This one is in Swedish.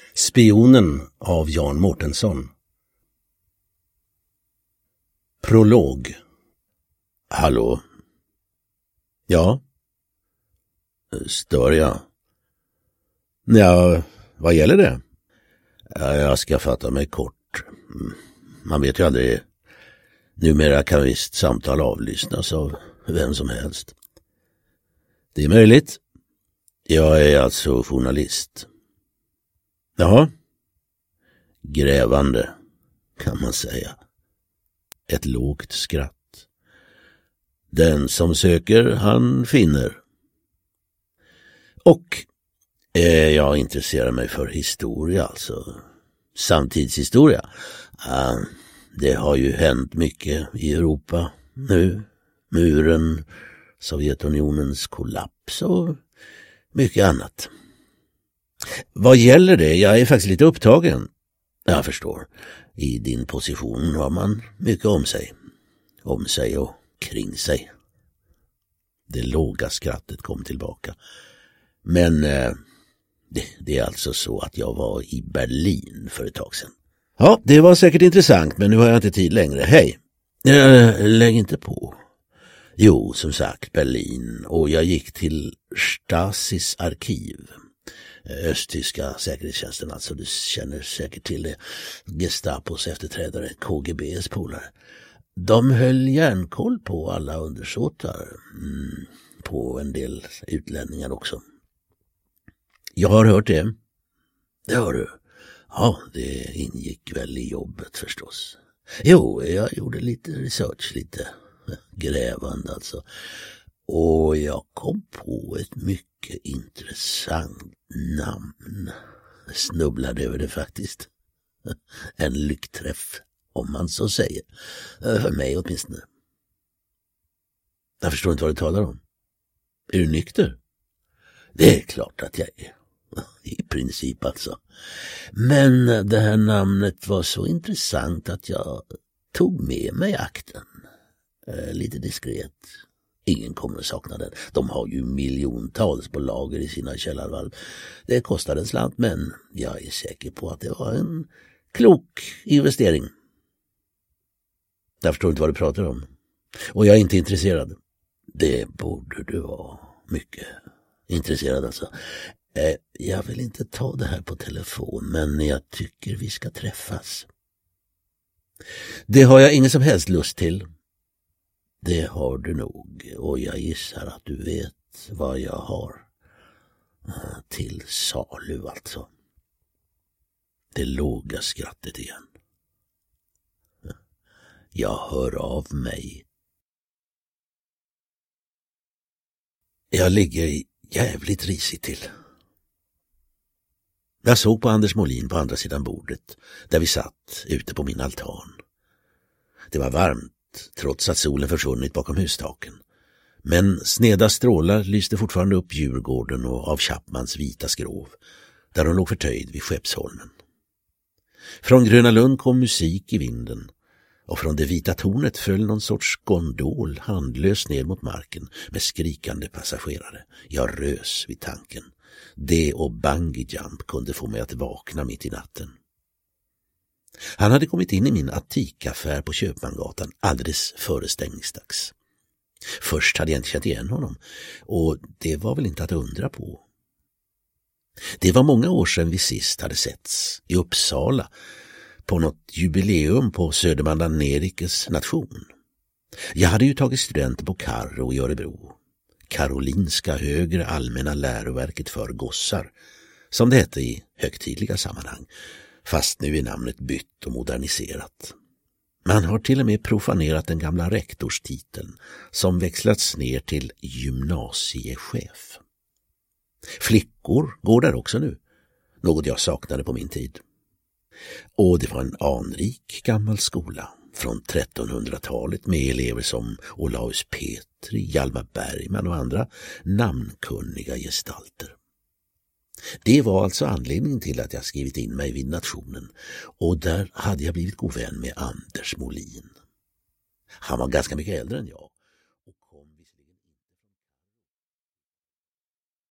Spionen av Jan Mårtensson. Prolog. Hallå? Ja? Stör jag? Ja, vad gäller det? Ja, jag ska fatta mig kort. Man vet ju aldrig. Numera kan visst samtal avlyssnas av vem som helst. Det är möjligt. Jag är alltså journalist. Ja. Grävande, kan man säga. Ett lågt skratt. Den som söker, han finner. Och jag intresserar mig för historia, alltså samtidshistoria. Det har ju hänt mycket i Europa nu. Muren, Sovjetunionens kollaps och mycket annat. Vad gäller det? Jag är faktiskt lite upptagen. Jag förstår. I din position har man mycket om sig. Om sig och kring sig. Det låga skrattet kom tillbaka. Men det är alltså så att jag var i Berlin för ett tag sedan. Ja, det var säkert intressant, men nu har jag inte tid längre. Hej! Lägg inte på. Jo, som sagt, Berlin. Och jag gick till Stasis arkiv. Östtyska säkerhetstjänsten, alltså, du känner säkert till det. Gestapos efterträdare, KGBs polare. De höll järnkoll på alla undersåtar. På en del utlänningar också. Jag har hört det. Det har du. Ja, det ingick väl i jobbet förstås. Jo, jag gjorde lite research, lite grävande alltså. Och jag kom på ett mycket intressant namn. Jag snubblade över det faktiskt. En lyckträff, om man så säger. För mig åtminstone. Jag förstår inte vad du talar om. Är du nykter? Det är klart att jag är. I princip alltså. Men det här namnet var så intressant att jag tog med mig akten. Lite diskret. Ingen kommer att sakna den. De har ju miljontals på lager i sina källarvalv. Det kostade en slant, men jag är säker på att det var en klok investering. Jag förstår inte vad du pratar om. Och jag är inte intresserad. Det borde du vara mycket intresserad alltså. Jag vill inte ta det här på telefon, men jag tycker vi ska träffas. Det har jag ingen som helst lust till. Det har du nog, och jag gissar att du vet vad jag har. Till salu alltså. Det låga skrattet igen. Jag hör av mig. Jag ligger jävligt risigt till. Jag såg på Anders Molin på andra sidan bordet, där vi satt ute på min altan. Det var varmt, trots att solen försvunnit bakom hustaken. Men sneda strålar lyste fortfarande upp Djurgården och av Chapmans vita skrov, där de låg förtöjd vid Skeppsholmen. Från Gröna Lund kom musik i vinden, och från det vita tornet föll någon sorts gondol handlös ner mot marken med skrikande passagerare. Jag rös vid tanken. Det och bungee jump kunde få mig att vakna mitt i natten. Han hade kommit in i min attikaffär på Köpmangatan alldeles före stängningsdags. Först hade jag inte känt igen honom, och det var väl inte att undra på. Det var många år sedan vi sist hade setts i Uppsala på något jubileum på Södermanland Nerikes nation. Jag hade ju tagit studenter på Karro i Örebro. Karolinska högre allmänna läroverket för gossar, som det hette i högtidliga sammanhang, fast nu är namnet bytt och moderniserat. Man har till och med profanerat den gamla rektorstiteln, som växlats ner till gymnasiechef. Flickor går där också nu, något jag saknade på min tid. Och det var en anrik gammal skola från 1300-talet med elever som Olaus Petri, Hjalmar Bergman och andra namnkunniga gestalter. Det var alltså anledningen till att jag skrivit in mig vid nationen, och där hade jag blivit god vän med Anders Molin. Han var ganska mycket äldre än jag.